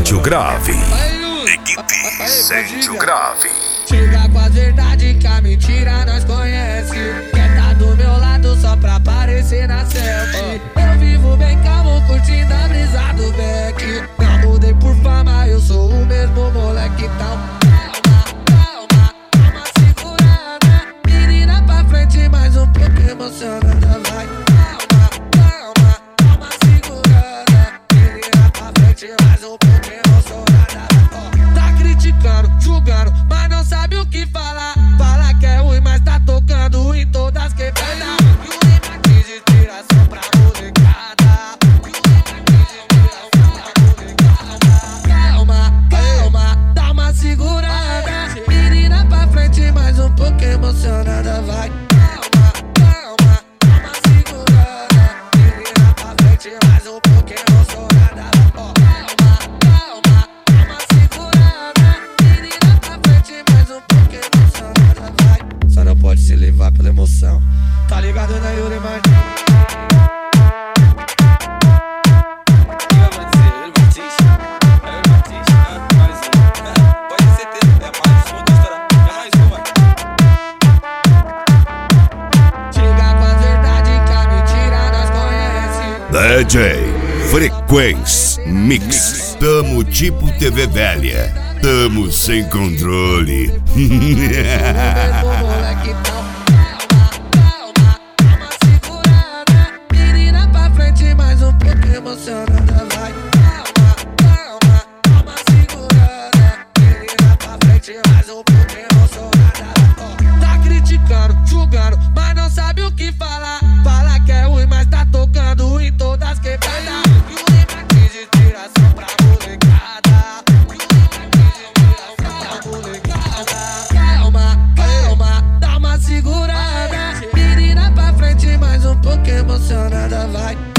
Sente o grave. Equipe Sente o grave. Chega com a verdade que a mentira nós conhece. Quer tá do meu lado só pra aparecer na selfie. Eu vivo bem calmo, curtindo a brisa do Beck. Não mudei por fama, eu sou o mesmo moleque. Então calma, segurada. Menina pra frente, mais um pouco emocionada. Vai, calma, segurada. Menina pra frente, mais um pouco emocionada. Tá criticando, julgando, mas não sabe o que falar. Fala que é ruim, mas tá tocando em todas quebradas. E o rima aqui de inspiração pra molecada. Calma, dá uma segurada. Menina pra frente, mais um pouco emocionada. Vai, calma, dá uma segurada. Menina pra frente, mais um pouco emocionada. Calma, dá uma segurada. Menina pra frente, mais um pouco emocionada. Vai, só não pode se levar pela emoção. Tá ligado na Yuri Martins? DJ Frequência Mix. Tamo tipo TV velha. Tamo sem controle. Calma, segurada. Menina pra frente, mais um pouco emocionada. Vai, calma, segurada. Menina pra frente, mais um pouco emocionada. Tá criticando, julgando, mas não sabe o que falar. Fala que é ruim, mas tá tocando em todas quebradas. E o rima aqui de inspiração pra molecada. Calma, dá uma segurada. Menina pra frente, mais um pouco emocionada. Vai.